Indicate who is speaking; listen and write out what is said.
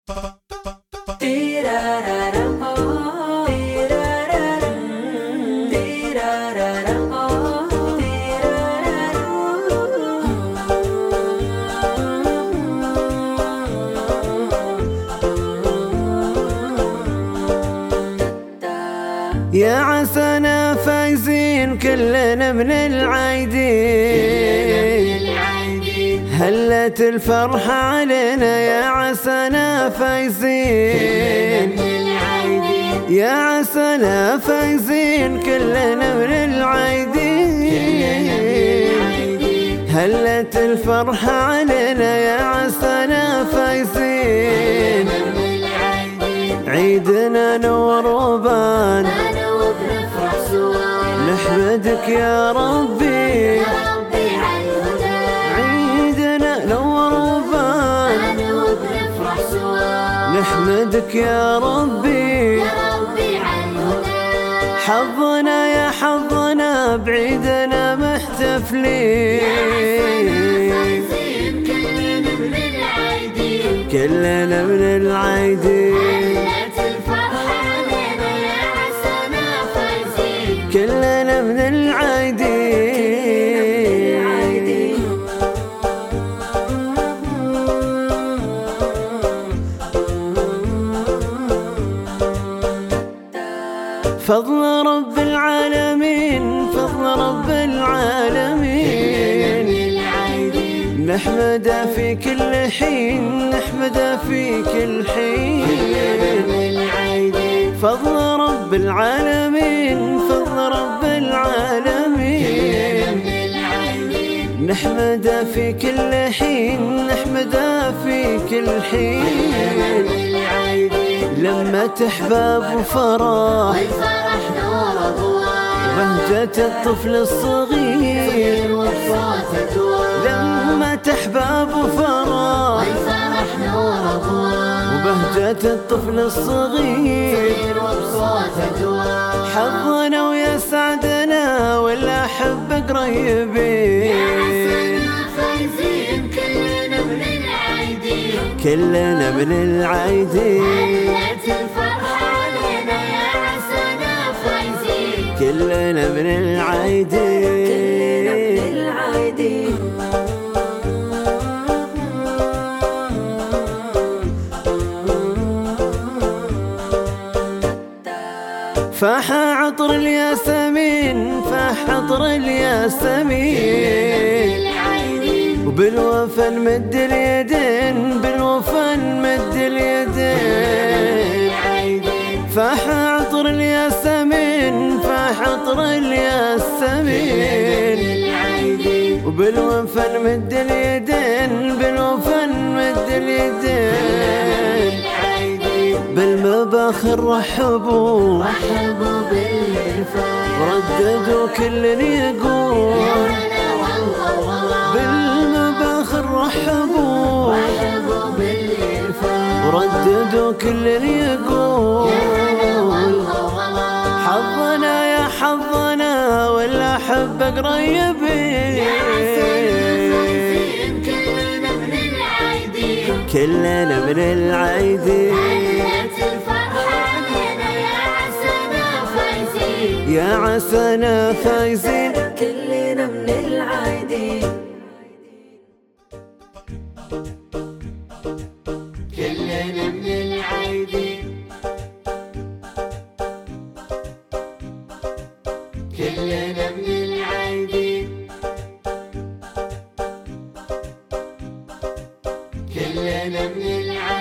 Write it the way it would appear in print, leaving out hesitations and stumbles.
Speaker 1: يا عسانا فايزين كلنا من العايدين، هلت الفرحة علينا يا عسانا فايزين، يا عسانا فايزين كلنا من العايدين، هلت الفرحة علينا يا عسانا فايزين. عيدنا نور وبان نحمدك يا ربي، عيدنا نور وبان نحمدك يا ربي، حظنا يا حظنا بعيدنا محتفلين، كلنا من العايدين، كلنا من العايدين. فضل رب العالمين، فضل رب العالمين، نحمده في كل حين، نحمده في كل حين. فضل رب العالمين، فضل رب العالمين، نحمده في كل حين، نحمده في كل حين. لما تحباب وفرح بهجة الطفل الصغير، لما تحباب وفرح وبهجة الطفل الصغير، حظنا ويا سعدنا والأحب قريبين، كلنا من العايدين، كلنا من العايدين. فاح عطر الياسمين، فاح عطر الياسمين، وبالوفا نمد اليدين، بالوفا نمد اليدين. فاح عطر الياسمين، فاح عطر الياسمين، وبالوفا نمد اليدين، بالوفا نمد اليدين. بالمباخر رحبوا رددوا كل يقول، بالمباخر رحبوا ورددوا كل يقول، حظنا يا حظنا والأحب قريبين، كلنا من العايدين، يا عسانا فايزين،
Speaker 2: كلنا من العايدين،
Speaker 1: كلنا من العايدين، كلنا من العايدين، كلنا من العايدين.